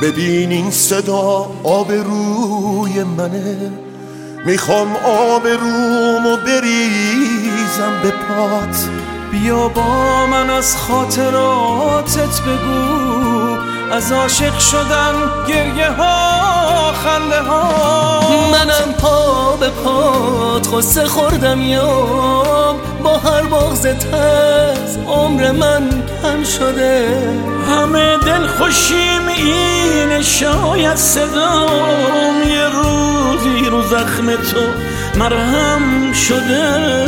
ببین این صدا آبروی منه، میخوام آبرومو بریزم به پات. بیا با من از خاطراتت بگو، از عاشق شدن، گریه ها، خنده ها. منم پا به پات غصه خوردم یام، با هر بغضت از عمر من کم شده. همه دل خوشیم اینه، شاید صدام یه روزی رو زخم تو مرهم شده.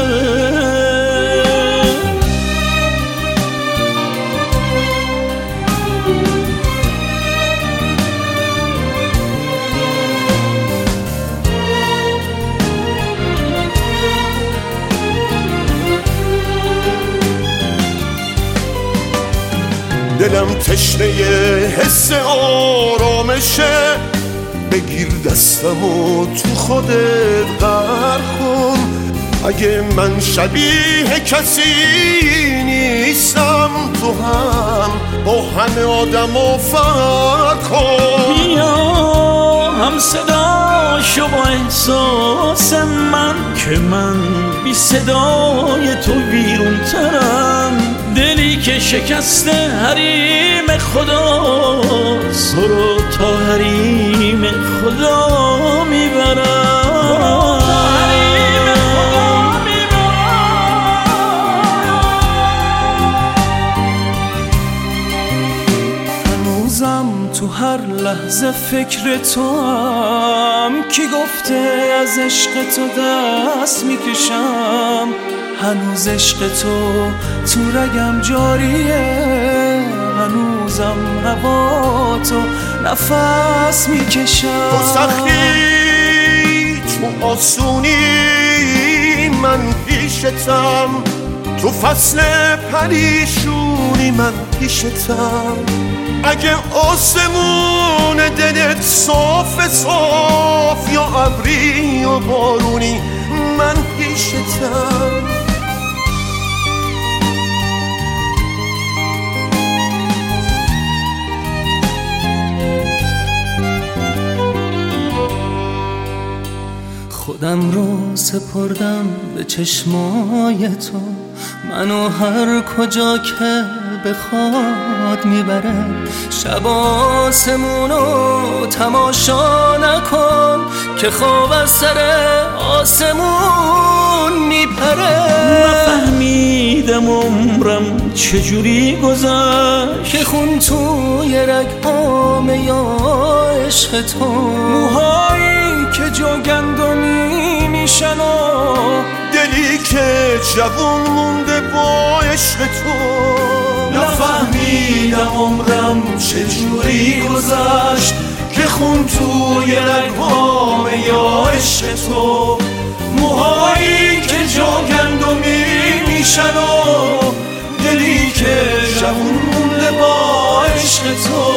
دلم تشنه حس آرامشه، بگیر دستمو تو خودت غرق کن. اگه من شبیه کسی نیستم، تو هم با همه آدمو فرق کن. بیا هم صدا شو با احساس من، که من بی صدای تو ویرون ترم. دلی که شکسته حریم خداست، برو تا حریم خدا میبرم. هنوزم تو هر لحظه فکر تو هم، کی گفته از عشق تو دست میکشم. هنوز عشق تو رگم جاریه، هنوزم هوا تو نفس میکشم. تو سختی تو آسونی من پیشتم، تو فصل پریشونی من پیشتم. اگه آسمون دلت صاف یا ابری یا بارونی من پیشتم. خودم رو سپردم به چشمای تو، منو هر کجا که بخواد میبره. شب آسمونو تماشا نکن، که خواب از سر آسمون میپره. نفهمیدم عمرم چجوری گذشت، که خون توی رگ‌هام یا عشق تو. موهایی که جا گندمی میشن و دلی که جوون مونده با عشق تو. نفهمیدم عمرم چجوری گذشت، که خون توی رگ‌هام یا عشق تو. موهایی که جا گندمی میشن و دلی که جوون مونده با عشق تو.